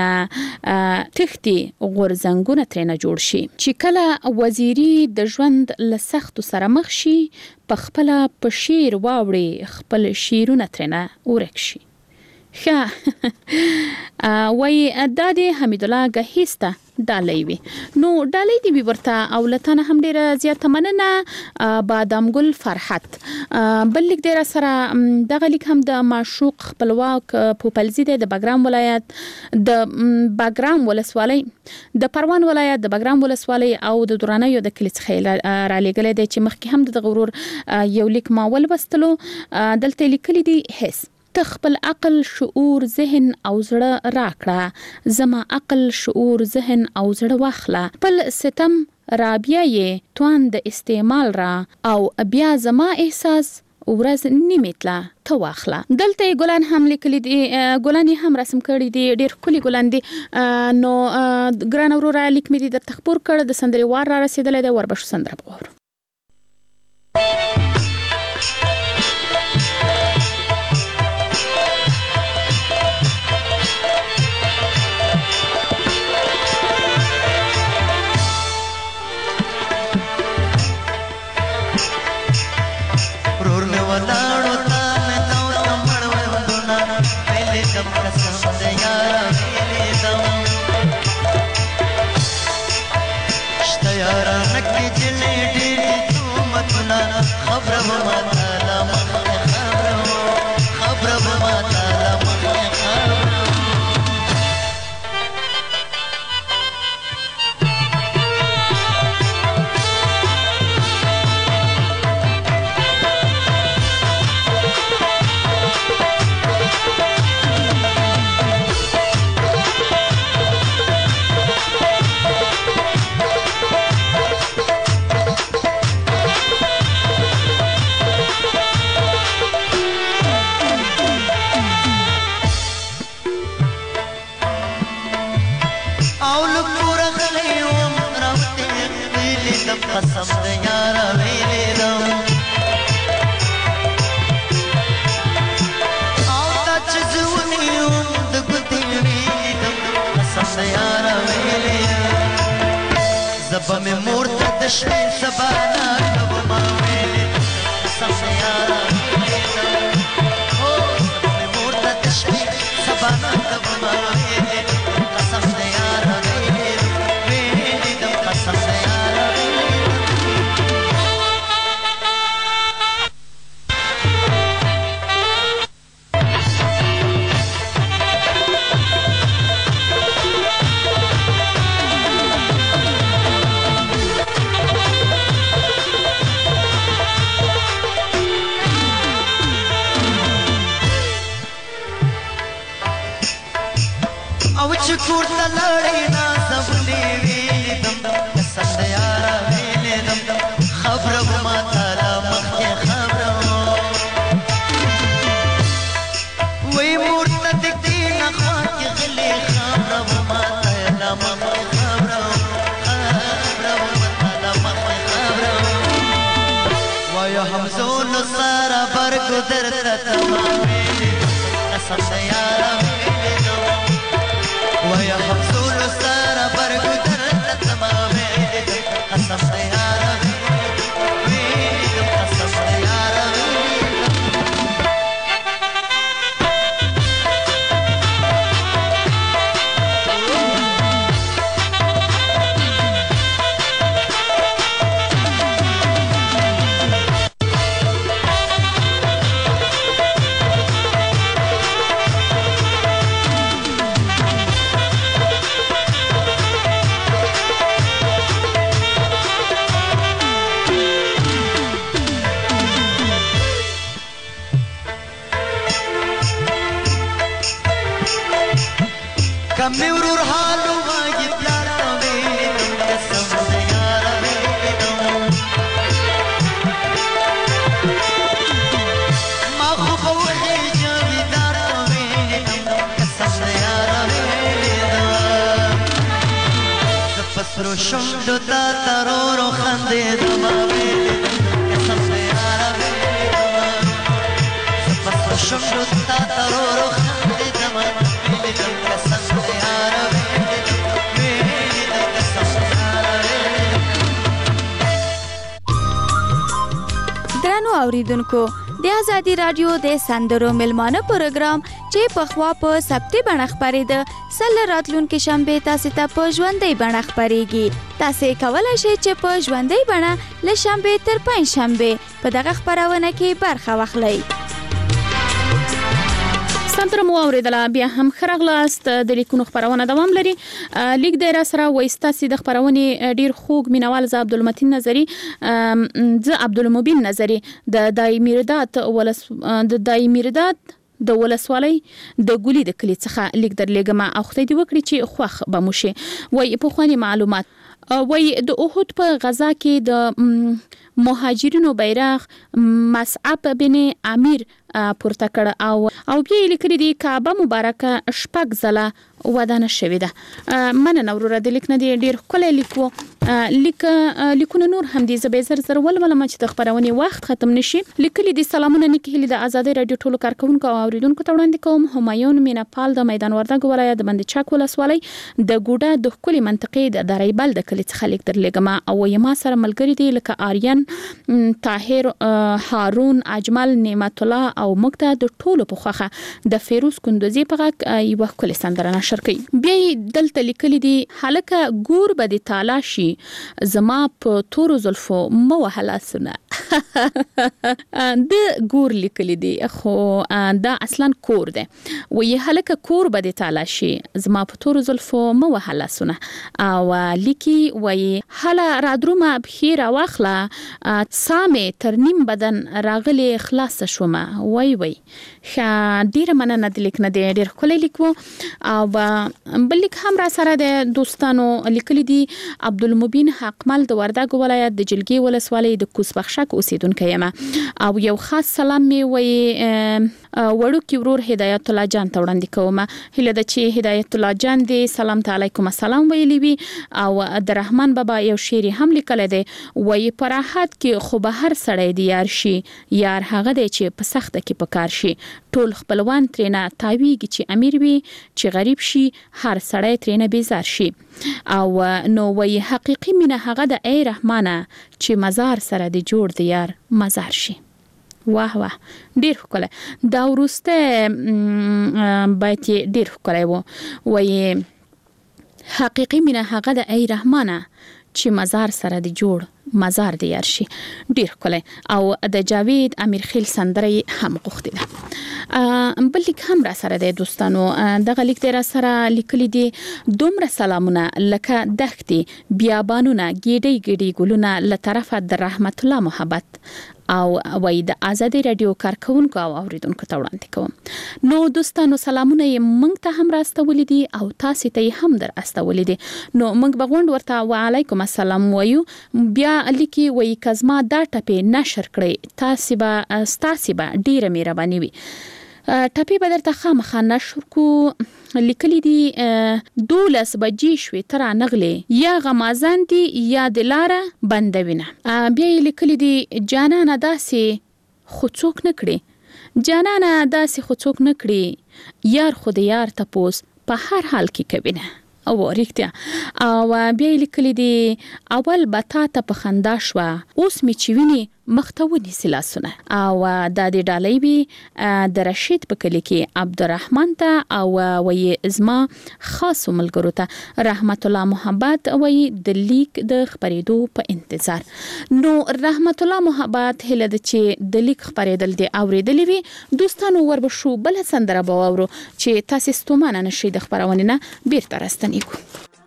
ترېنه تختی غورزنګونه ترېنه جوړ شي چې کله وزیری د ژوند له سختو سره مخ شي په خپل په شیر واوړي خپل شیرونه ترېنه ورک شي وای دادی حمید الله گهیسته ډالۍ وي نو ډالۍ دی ورته او لته هم ډیره زیاته مننه بادام ګل فرحت بل لیک ډیره سره دغه لیک هم د معشوق خپلواک پوپلزی د بګرام ولایت د بګرام ولسوالۍ د پروان ولایت د بګرام ولسوالۍ او د دورانیو د کلیڅ خیل را لګلې د چې مخکې هم د غرور یو لیک ما ول بستلو دلته لیکلي دي هیڅ تخپل عقل شعور ذهن او زړه راکړه زما عقل شعور ذهن او زړه واخله بل ستم رابیه توان د استعمال را او بیا زما احساس ورځ نیمتلا ته واخله دلته ګلان هم لیکلي دي ګلان هم رسم کړي دي ډېر کلی ګلان دي نو ګران اورورا لیک مې د تخبور کړ د سندري وار را رسیدلې د وربشو سندره بور اوریدونکو د آزادی رادیو د سندرو ملمانه پروګرام چې په خوا په سبتي بڼه خپرېده سل راتلونکو شنبه تاسو ته په ژوندۍ بڼه خپرېږي. تاسو کولای شئ چې په ژوندۍ بڼه له شنبه تر پنځ شنبه په دغه خبرونه کې برخه واخلئ. سنتر مو اوریدله بیا هم خرغلاست د لیکونو خبرونه دوام لري. لیک د را سره وایستاسي د خبرونه ډیر خوږ مینوال ز عبدالمتین نظری ز عبدالمبین نظری د دایمیرداد د ولسوالۍ د ګولي د کلی څخه لیک درلېګما او خدای دی وکړي چې خوخ بموشي. وای په خواني معلومات وای د اوهد په غزا کې د مهاجرینو بیرغ مصعب بن امیر پورته کړ او بیا لیکري دی کعبه مبارکه شپږ ځله ودانه شوې ده. مننه وروره د لیک نه دی ډیر کله لیکو لیکونه نور هم دي زبې زر ولول ما چې د خبرونه وخت ختم نشي. لیکلي دي سلامونه نیکه هلي د آزادۍ رادیو ټولو کارکونکو او اوریدونکو ته وړاندې کوم. همایون میناپال د میدان وردګ ولایت د بند چاک ولسوالۍ د ګوډه د خولي منطقې د دریبل د کلی څخه لیک درلېګما او یما سره ملګری دي لکه آریان طاهر هارون اجمل نعمت الله او مقته د ټولو په خوخه د فیروز کندوزی په غږ یو کلی سندره نشر کړي. بیا دلته لیکلي دي هلکه ګور به د تالاشي زما په تورو زلفو مو وهلا سونه د ګور لیکل دي خو دا اصلا کور ده وی هلکه کور به د تعالی شي زما په تور زلفو مو وهلا سونه او لیکي وی هله را درومه بخیر واخله سامه ترنیم بدن راغلی خلاص شومه وی خا ډیر مننه د لیک نه ډیر کولای لیکو او بل لیک هم را سره د دوستانو لیکل دي عبدالمبین حقمل د وردګ ولایت د جلګي ولسوالۍ د کوس بخشک اوسیدونکو یم او یو خاص سلام می وی وړو کی ورور هدایت الله جان ته وړاندې کوم هله د چې هدایت الله جان دی سلام علیکم السلام ویلی وی او د رحمان بابا یو شعر هم لیکل دی وی پراحت کې خو به هر سړی دی یار شي یار هغه دی چې په سخت کې پکار شي ټول خپلوان ترنه تاویږي چې امیر وي چې غریب شي هر سړی ترنه بیزار شي او نو وی حقيقي مینه هغه د ای رحمانه چې مزار سره دی جوړ دی یار مزار شي واه واه ډیر خوله دا ورسته باید ډیر خوله وای حقيقي مینه هغه د ای رحمانه چې مزار سره دی جوړ مزار دی یار شي ډیر خوله او د جاوید امیر خیل سندري هم غوښتي ده بل لیک هم را سره د دوستانو دغه لیک در سره لیکلي دي دومره سلامونه لکه دښتي بیابانونه ګډي ګډي ګلونه له طرفه د رحمت الله محبت او وای د آزادي رادیو کارکونکو او اوریدونکو ته وړاندې کوم نو دوستانو سلامونه مونږ ته هم راستولې دي او تاسو ته هم در استولې دي نو مونږ بغوند ورته وعليكم السلام وایو بیا لیکي وای کزما دا ټپه نشر کړی تاسو به ډیره مهرباني وي ټپه به درته خامخا نشر کو لیکلی دي 12 بجې شوي تر نغلې یا غمازان دي یا دلاره بندوینه بیا لیکلی دي جانانه داسې خو څوک نکړي جانانه داسې خو څوک نکړي یار خود یار تپوس په هر حال کې کوي او ورېکته او بیا لیکلی دي اول بتا ته په خندا شو اوس می چویني مختونی سلاسونه او د دې ډالۍ وی د رشید په کلی کې عبدالرحمن ته او وی ازما خاص ملګرو ته رحمت الله محبت وی د لیک د خبرېدو په انتظار نو رحمت الله محبت هله د چې د لیک خبرېدل دی اوریدلې وی دوستانو وربشو بل سندره باورو چې تاسو ستومانه نشئ د خبرونه نه بیرته راستنی کو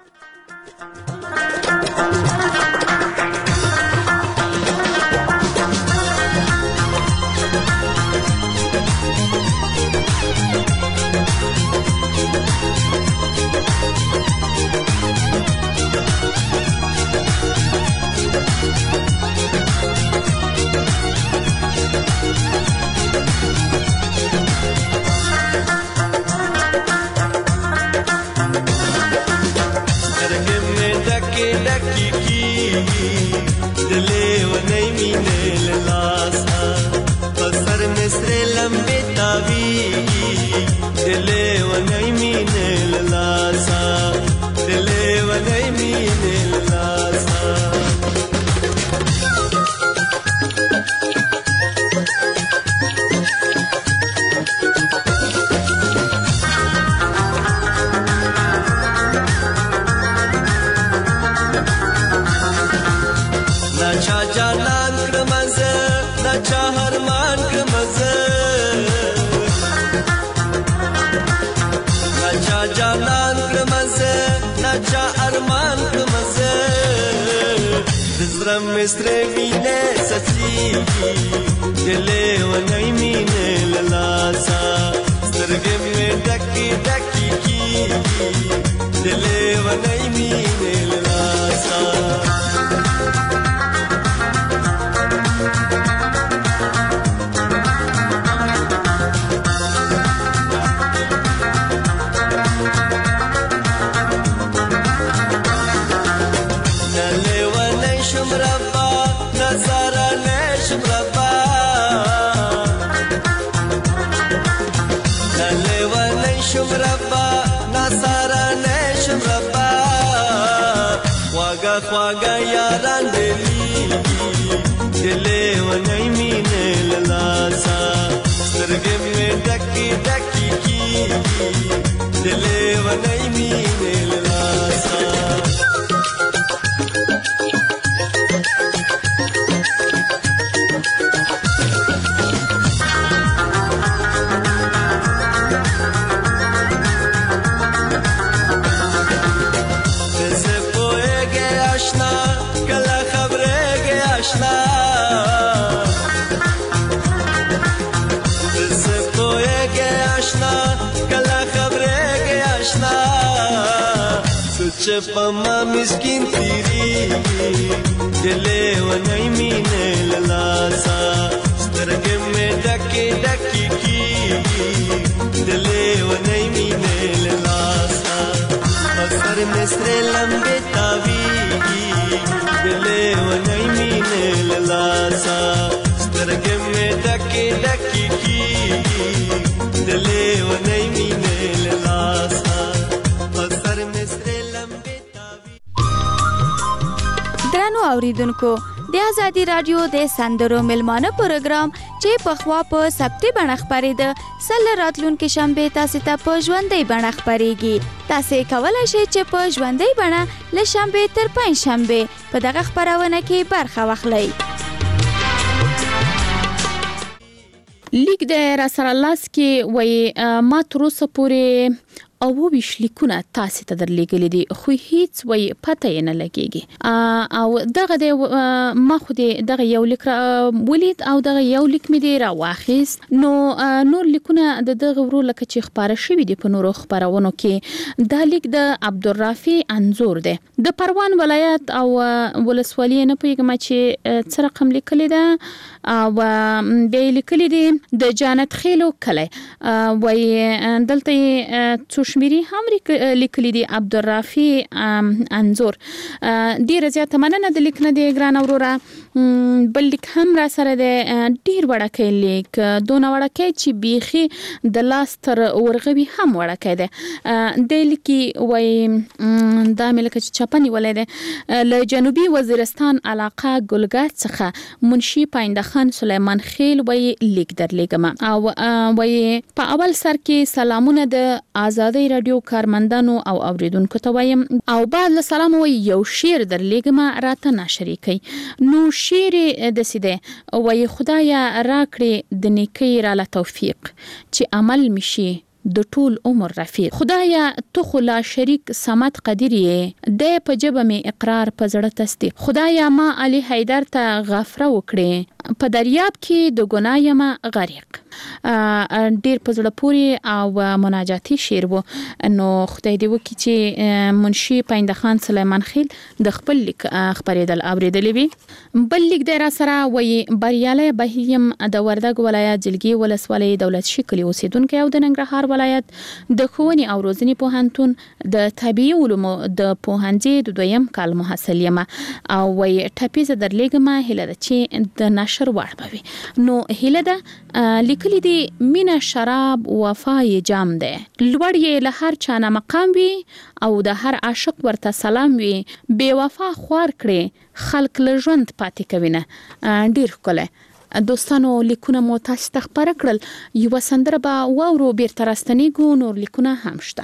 Mestre mine sachi dile wanai mine lalasa sarge me daki daki ki dile wanai mine lalasa خواږه یاران دلی دلې ونای مینه لاسا سترګې مې ډکی ډکی کی دلې ونای مینه لاسا پما مسکین تیریږي دلې ونی مینې لاسا سترګې مې ډکې ډکې کیږي دلې ونی مینې لاسا اکثر مې سره لمبې تاویږي دلې ونی مینې لاسا سترګې مې ډکې ډکې کیږي دلې ونی مینې لاسا اکثر مې سره لمبې درنو اوریدونکو د آزادی رادیو د سندرو ملمانه پروګرام چې په خوا په سبتي بڼه خپرېده سل راتلونکي شنبه تاسو ته په ژوندۍ بڼه خپرېږي. تاسو کولای شئ چې په ژوندۍ بڼه له شنبه تر پنځ شنبه په دغه خپرونه کې برخه واخلئ. لیک د رسول الله کې وای ما تر اوسه پورې او ویش لیکونه تاسو ته درلېږلې دي خو هیڅ وای پته نه لګيږي او دغه د ما خو دغه یو لیک ولید او دغه یو لیک مې دی راواخیست نو نور لیکونه دغه ورو لکه چې خبره شوې دي په نورو خبرونو کې دا لیک د عبدالرافی انزور دی د پروان ولایت او ولسوالۍ نه پوهیږم چې څه رقم لیکلی ده او به لیکلی دي د جانت خیلو کله وای دلته شمیري هم لیکلي دي عبدالرافی انزور ډیر زیاته مننه د لیکنه دی ګران اورورا بل لیک هم را سره د ډیر وړکې لیک دونه وړکې چې بیخي د لاس تر ورغوي هم وړکې ده د لیکي وای د ملک چپنی ولید له جنوبي وزیرستان علاقه ګلګات څخه منشي پاینده خان سلیمان خیل وای لیک درلېګم او وای په اول سر کې سلامونه د آزادی رادیو کارمندانو او اوریدونکو ته وایم او بعد له سلام وای یو شعر درلېګم راته نشری کوي نو شعر د سیده وای خدایا راکړي د نیکی را له توفیق چې عمل مشي د ټول عمر رفیق خدایا تو خلا شریک صمد قدیر یې د پجبه می اقرار په زړه تصدیق خدایا ما علي حیدر ته غفره وکړي په دریاب کې د ګناه ما غریق ډیر په زړه پوري او مناجاتي شعر وو نو خدای دې وکړي چې منشي پاینده خان سلیمان خیل د خپل لیک خبرېدل اوریدلې وي بل لیک د را سره وي بریاله بهیم د وردګ ولایت جلګي ولسوالۍ دولت شکلی اوسیدونکو او د ننګرهار ولایت د ښوونې او روزنې پوهنتون د طبي علومو د پوهنځي د دویم کال محصل یم او وي ټاپیزه درلېګم هله چې د نشر وړ بوي نو هله ده لیکلي دي مینا شراب وفای جام ده لوړ یې له هر چا نه مقام وي او د هر عاشق ورته سلام وي بے وفا خوار کړي خلق له ژوند پاتې کوي نه ډیر کله دوستانو لیکونه مو تاسو ته خبر کړل یو سندره به واورو بیرته راستنیږو نور لیکونه هم شته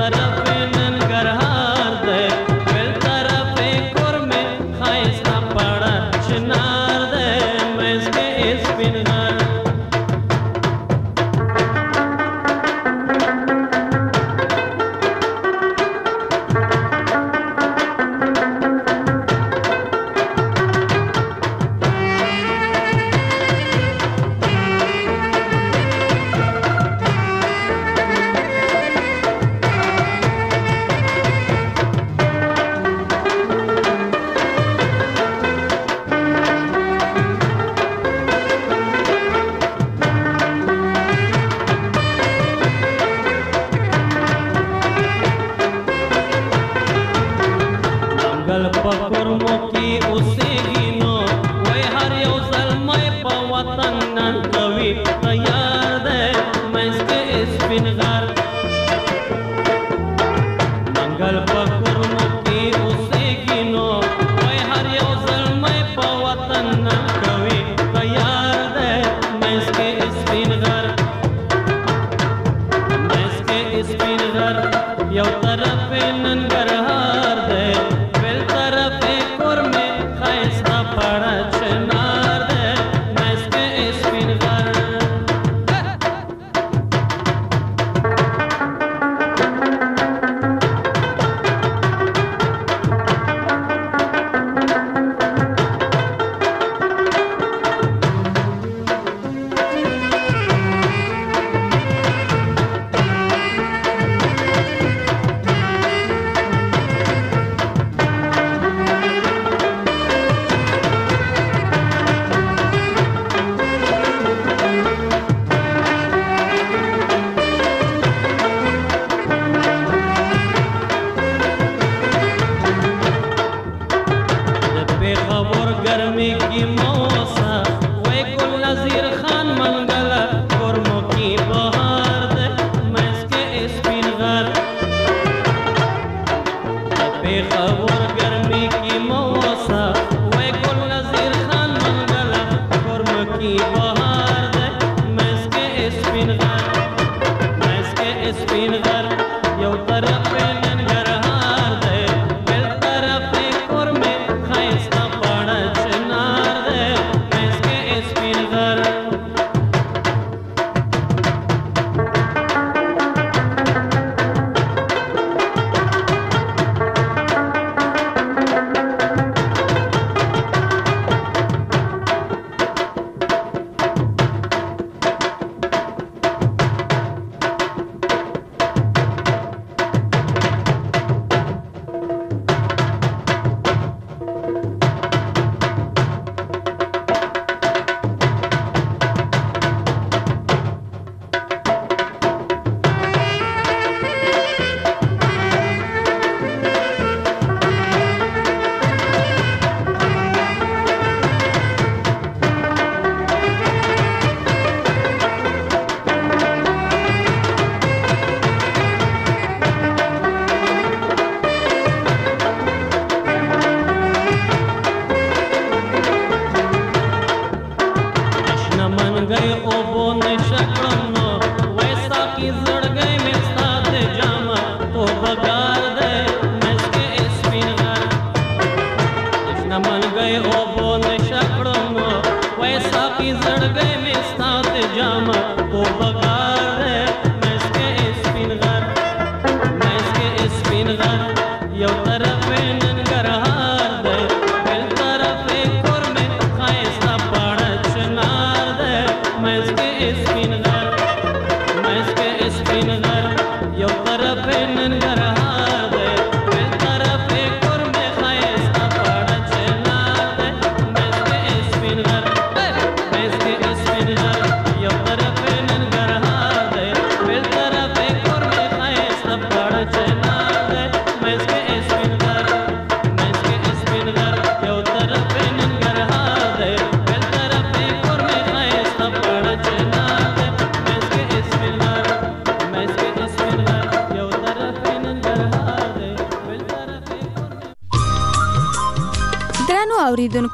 اوریدونکو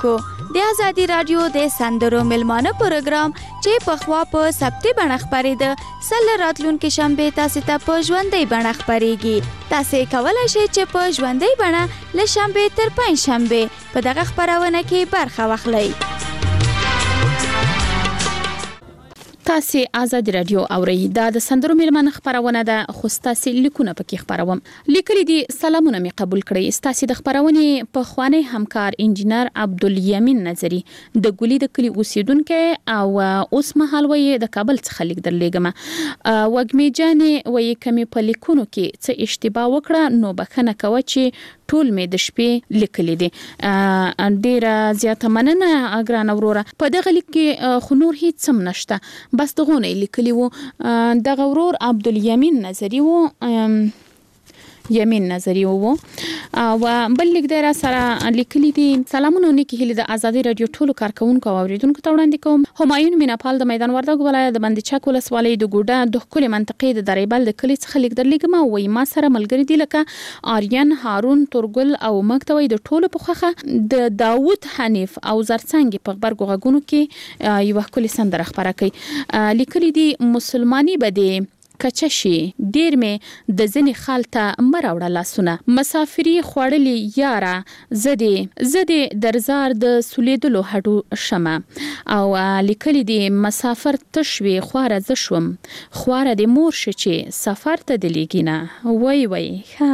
د ازادي رادیو د سندرو ملمانه پروګرام چې په خوا په سبتي بڼه خپرېده سل راتلونکي شنبه تاسو ته په ژوندۍ بڼه خپرېږي. تاسو کولای شئ چې په ژوندۍ بڼه له شنبه تر پنځ شنبه په دغه خپرونه کې برخه واخلئ. تاسو آزاد رادیو اورئ. دا د سندرو ملمنه خبرونه ده خو تاسو لیکونه پکې خبروم. لیکلي دي سلامونه می قبول کړئ. تاسو د خبرونه په خواني همکار انجنیر عبدالیمین نظری د ګولي د کلی اوسیدونکو او اوس مهال وې د کابل څخه لیک درلېګم. وګمی جانې وې کمی په لیکونو کې څه اشتباه وکړه نو بخنه کوي چې ټول می د شپې لیکلي دي. ډیره زیاته مننه اګران وروره. په دغه لیک کې خو نور هیڅ سم نشته. بس دغه لیکلی وو د غورور عبدالیمین نظری وو یمین نظری وو او بل لیک در سره لیکلی دي. سلامونه نیکی هلی د ازادي رادیو ټولو کارکونکو او اوریدونکو ته وړاندې کوم. همایون میناپال د میدان وردګ ولایت د بندچک ولسوالۍ د ګوډه د خپل منطقې د دریبل د کلی څخه لیک درلېګم او ما سره ملګری دي لکه آریان هارون تورګل او مکتوي د ټولو په خوخه د داوود حنیف او زرڅنګ په خبرګو غونو کې یو خپل سندره خبره کوي. لیکلی دي مسلمانی بده کچشي ډیر می د ځنې خالته مراوړه لاسونه مسافری خوړلې یاره زدي درزار د سولیدلو هټو شمه او لیکلي دي مسافر تشوي خواره زشوم خواره د مور شچي سفر ته د لیګینا وای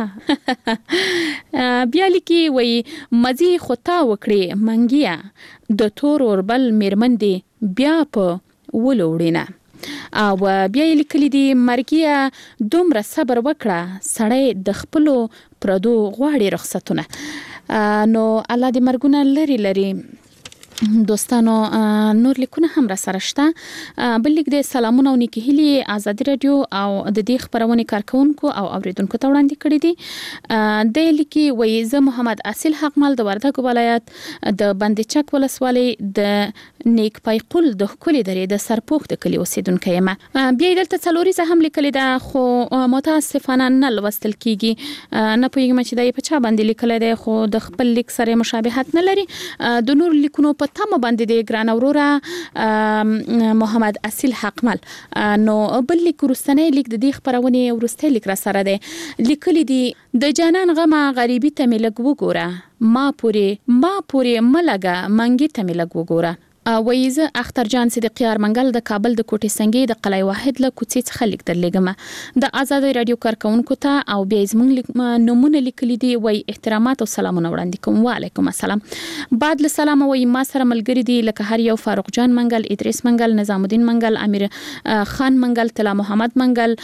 ها بیا لیکي وای مزي خطا وکړي منګیا د تور اوربل میرمندي بیا په ولوړینا او بیا لیکلي دي مرګیا دومره صبر وکړه سړی د خپلو پردو غواړي رخصتونه نو الله دې مرګونه لري دوستانو. نور لیکونه هم را سره شته. بل لیک د سلامونه او نیکی هلی ازادي رادیو او د دې خبرونه کارکونکو او اوریدونکو ته وړاندې کړی دي. د لیکي وې ز محمد اصل حقمل د وردګ ولایت د بندچک ولسوالۍ د نیک پایقل د خولي درې د سرپوخ د کلی اوسیدونکو یم. بیا دلته څلوري زه هم لیکل ده خو متاسفانه نه لوستل کیږي. نه پوهیږم چې دا په چا باندې لیکل ده خو د خپل لیک سره مشابهت نه لري. د نور لیکونو په تمه باندې د ګران اورورا محمد اصل حقمل نو بل لیک ورستنه لیک د دې خبرونه ورسته لیک را سره ده. لیکلي دي د جانان غما غریبی ته ملګ وګوره ما پوری ملګه منګي ته ملګ وګوره. وایزه اختر جان صدیقی ارمنګل د کابل د کوټې سنگي د قلعه واحد له کوڅې څخه لیک درلېګم. د آزاد رادیو کارکونکو ته او بیا زمونږ نمونه لیکلي دي وای احترامات او سلامونه وړاندې کوم. وعلیکم السلام. بعد له سلام وای ما سره ملګری دي لکه هر یو فاروق جان منګل ادریس منګل نظام الدین منګل امیر خان منګل طلا محمد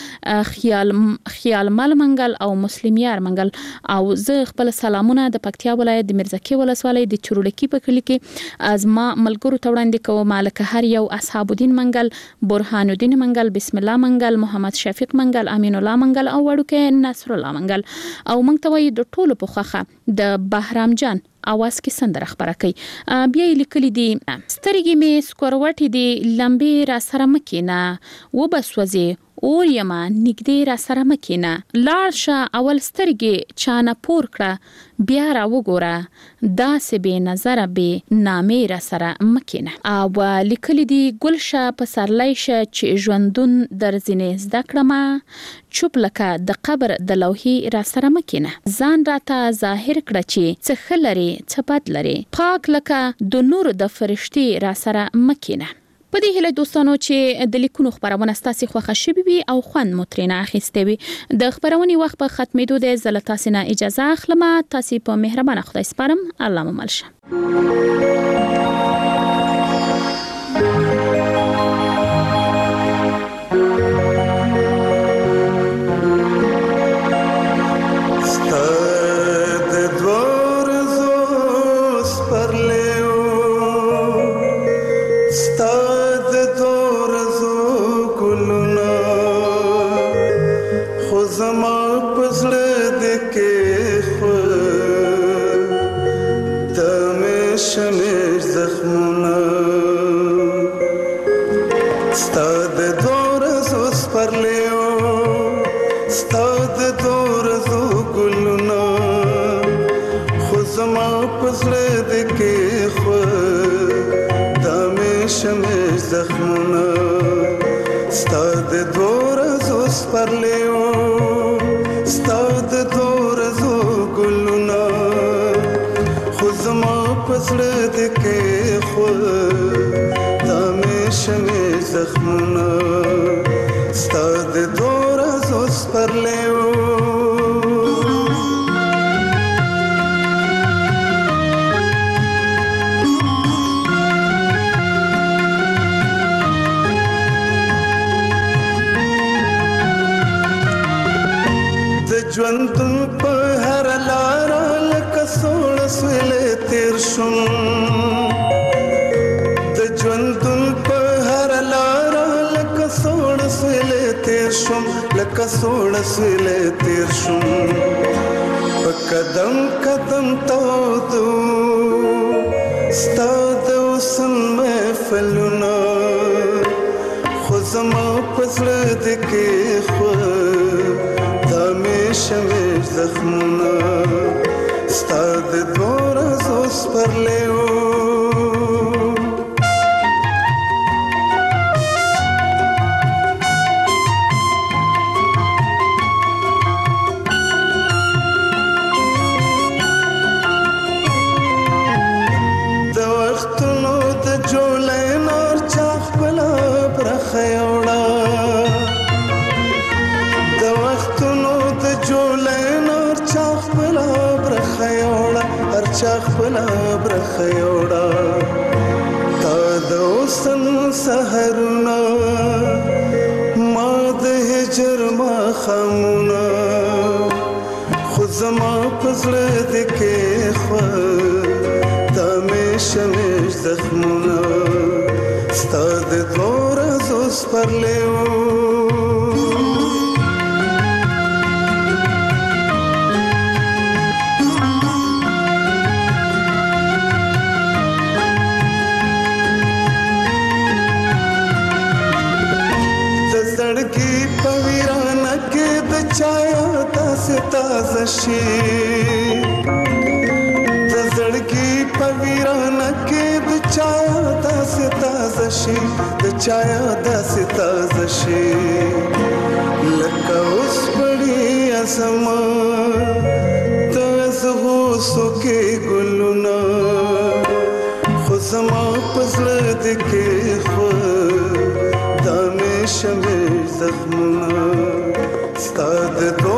منګل خیال مال منګل او مسلم یار منګل او زه خپل سلامونه د پکتیا ولایت د میرزکی ولسوالۍ د چورلکی په کلی کې از ما ملګرو وړاندې کوم. مالک هر یو اصحاب الدین منګل برهان الدین منګل بسم الله منګل محمد شفیق منګل امین الله منګل او وړوکه نصر الله منګل او موږ ته وایي د ټولو په خوخه د بهرام جان اواز کې سندره خبره کوي. بیا لیکلي دي سترګې می سکوروټې دي لمبي را سره مکینا و بسوځي اور یما نګدې را سره مکینا لاړ اول سترګې چانه پور کړه بیا را وګوره دا سه به نظر به نامې را سره مکینا. او لیکلي دي ګلشه په سرلیشه چې ژوندون درځنې زده کړم چوپ لکه د قبر د لوحې را سره مکینا. ځان راته ظاهر کړه چې څه خلري څه بد لري پاک لکه د نور د فرشتي را سره مکینا. په دې هله دوستانو چې د لیکونو خبرونه ستاسو خوښه شوي وي او خوند مترینه اخیسته وي. د خبرونې وخت په ختمېدو د زله تاسو نه اجازه اخلم. تاسو په مهربانه خدای سپارم. الله مو مل شه. زما پزړه د کې خو پزړه دې کې خو دا مې شمې زخمونه ستا د دور ازوس پر لیو ژوندون په هر لار لکه سوړ سویلې تیر شوم د ژوندون په هر لار لکه سوړ سویلې تیر شوم لکه سوړ سویلې تیر شوم په قدم قدم تودو ستا د حسن محفلونه خو زما په زړه دې کې خو شمیر زخمونه ستا د دور ازوس پر لیو د وختونو د جولای نور چا خپله برخه یوړه چا خپل برخه یوړه تا د اوسن سحرونه ما د هجر ما خمونه خو زما په زړه دې کې خو دا مې شمې زخمونه ستا د دور ازوس پر لیو چایا داسې تازه شي د زړګي په ویرانه کې د چایا داسې تازه شي د چایا داسې تازه شي لکه اوس پړی اسما د زغوسو کې ګلونه خو زما په زړه دې کې خو دا مې شمې زخمونه ستا د